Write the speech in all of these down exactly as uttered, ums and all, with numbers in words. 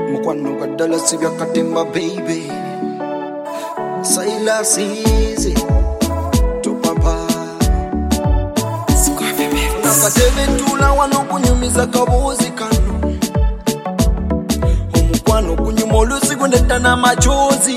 Mukwano kadala sibya katimba baby. Saila sizi to papa. Nakatebe tula wano kunyumiza kabuzi kanu. Omukwano kunyumolusi kundeta na machozi.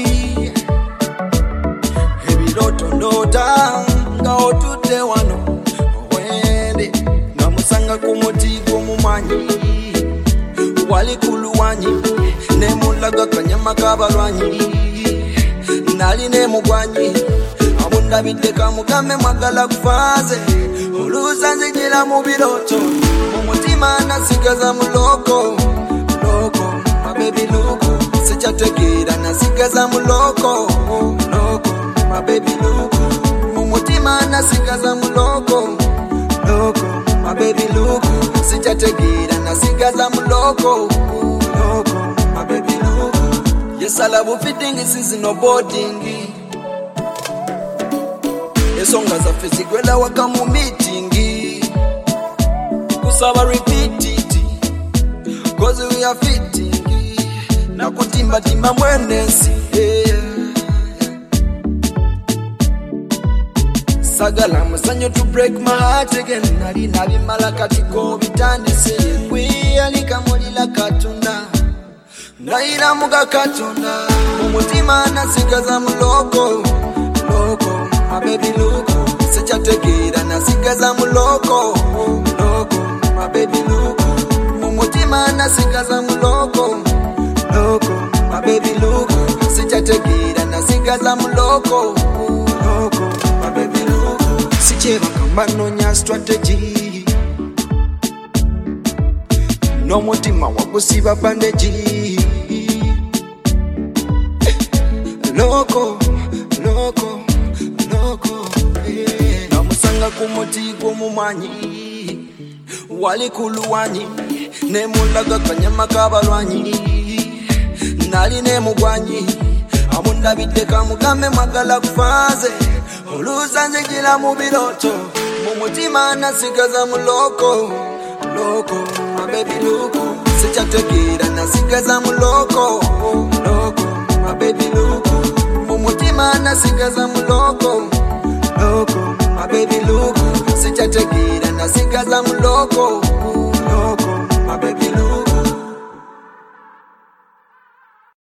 Ebiroto ndota nga otute wano wende. Namusanga kumuti kumumanyi wali kuluwanyi nemulaga kanyama kabalwanyi nali nemugwanyi abundabidde kamugame mwagala kufaze oluusa nzijira mu biroto mumutima nasigaza muloko loko mabebi luko sikyategeera nasigaza muloko loko mabebi luko mumutima nasigaza muloko loko mabebi luko sikyategeera nasigaza muloko loko mabebi luko. Yes, I love fitting is no boarding. Esonga za fizigwela waka mu meeting. Kusaba repeat it, cause we are fitting. Na kutimba timba mwenesi, yeah. Sagala musanyo to break my heart again. Nali nabi malakati ko bitandise. Kwi alika mulila katunda naira muga katunda. Mumutima nasigaza muloko loko mabebi luko sikyategeera nasigaza muloko loko mabebi luko mumutima nasigaza muloko loko mabebi luko sikyategeera nasigaza muloko loko mabebi luko. Sicheba kamba nonya strategy n'omutima wagusiba bandeji loko loko loko eh. Namusanga kumuti gw'omumanyi wali kuluwanyi nemulaga kanyama kabalwanyi nali nemugwanyi amundabidde kamugame mwagala kufaze oluusa nzijira mu biroto mumutima nasigaza muloko loko mabebi luko sikyategeera nasigaza muloko loko mabebi luko mumutima nasigaza muloko loko mabebi luko sikyategeera nasigaza muloko loko mabebi luko.